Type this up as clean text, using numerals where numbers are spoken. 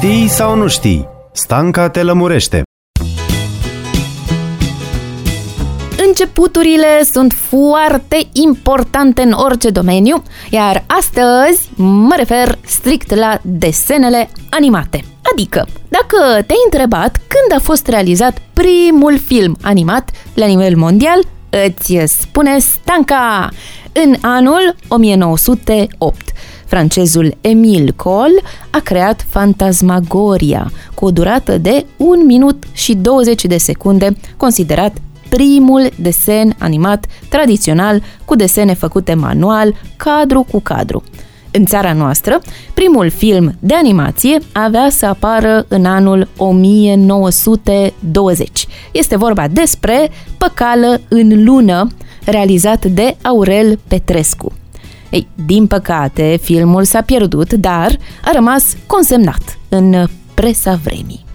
Știi sau nu știi? Stanca te lămurește. Începuturile sunt foarte importante în orice domeniu, iar astăzi mă refer strict la desenele animate. Adică, dacă te-ai întrebat când a fost realizat primul film animat la nivel mondial, îți spune Stanca! În anul 1908. Francezul Émile Cohl a creat Fantasmagoria, cu o durată de 1 minut și 20 de secunde, considerat primul desen animat tradițional cu desene făcute manual, cadru cu cadru. În țara noastră, primul film de animație avea să apară în anul 1920. Este vorba despre Păcală în lună, realizat de Aurel Petrescu. Ei, din păcate, filmul s-a pierdut, dar a rămas consemnat în presa vremii.